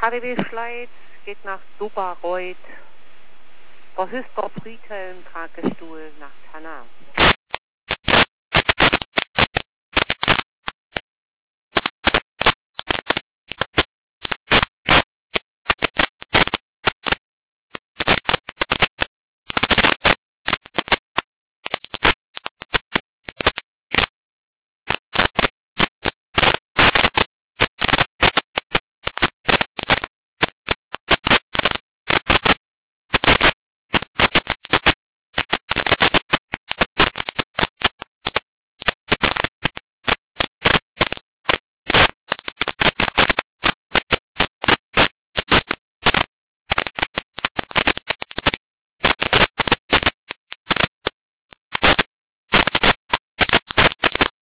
KDW Schleiz geht nach Dubareuth. Frau Hüster Friedhelm, Tragestuhl nach Tanna.